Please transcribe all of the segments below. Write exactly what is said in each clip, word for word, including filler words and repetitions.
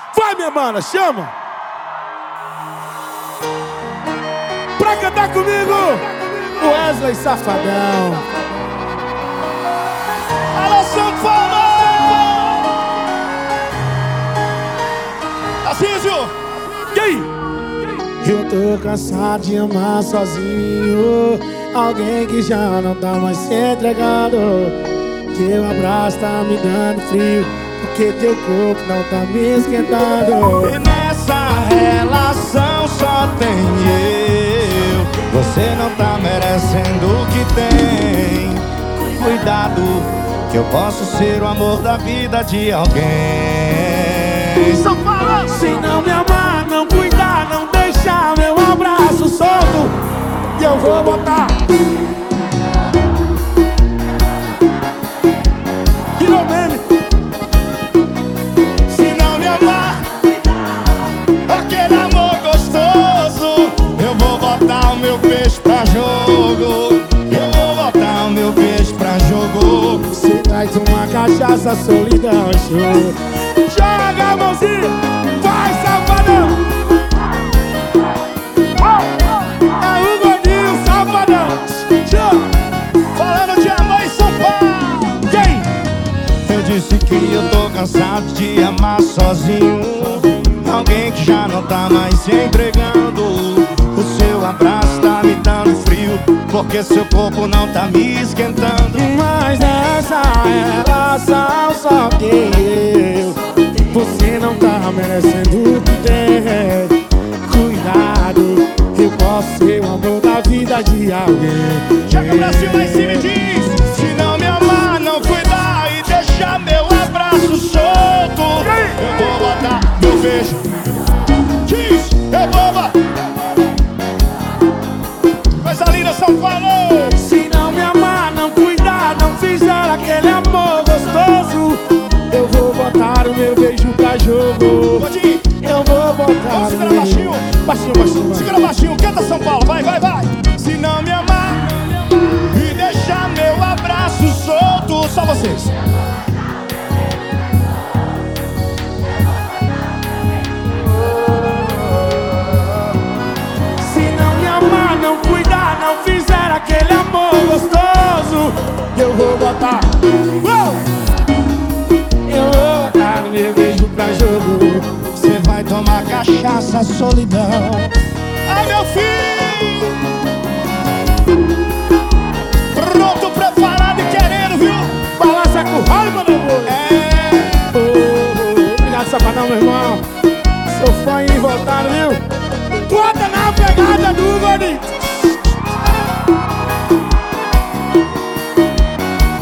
Vai, minha mana, chama! Pra cantar comigo, Wesley Safadão. Alô, São Paulo! Tarcísio! E aí? Eu tô cansado de amar sozinho alguém que já não tá mais se entregando. Teu abraço tá me dando frio, porque teu corpo não tá me esquentando. E nessa relação só tem eu. Você não tá merecendo o que tem. Cuidado, que eu posso ser o amor da vida de alguém. Se não me amar, não cuidar, não deixar meu abraço solto, e eu vou botar. Virou meme. Se não me amar, aquele amor gostoso, eu vou botar o meu peixe pra jogo. Eu vou botar o meu peixe pra jogo. Você traz uma cachaça, solidão e choro. Joga a mãozinha, vai, safadão. É o gordinho safadão. Falando de amor em São Paulo. E aí? Eu disse que eu tô cansado de amar sozinho alguém que já não tá mais se entregando. O seu abraço tá me dando frio, porque seu corpo não tá me esquentando. Mas nessa relação só tem eu. Você não tá merecendo o que tem. Cuidado, eu posso ser o amor da vida de alguém. Joga o Brasil lá em cima e diz: se não me amar, não cuidar e deixar meu abraço solto, eu vou botar meu beijo. Diz, eu vou botar. Coisa linda, São Paulo. Se não me amar, não cuidar, não fizer aquele amor gostoso, eu vou botar o meu beijo pra jogo. Pode. Eu vou botar. Vamos segurar baixinho. Baixinho, baixinho, Segura baixinho, canta São Paulo, vai, vai, vai. Se não me amar e deixar meu abraço solto, só vocês. Se não me amar, não cuidar, não fizer aquele amor gostoso, eu vou botar. Uou! Eu vou botar o meu beijo pra jogo. Você vai tomar cachaça, solidão. Ai, meu filho! Pronto, preparado e querendo, viu? Balança com o ralo, meu amor. É. Oh, oh, oh. Obrigado, Safadão, meu irmão. Sou fã e voltado, viu? Bota na pegada do gordinho.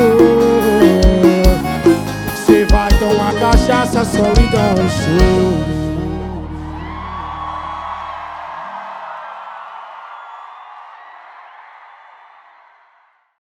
Você vai tomar cachaça, solidão e choro.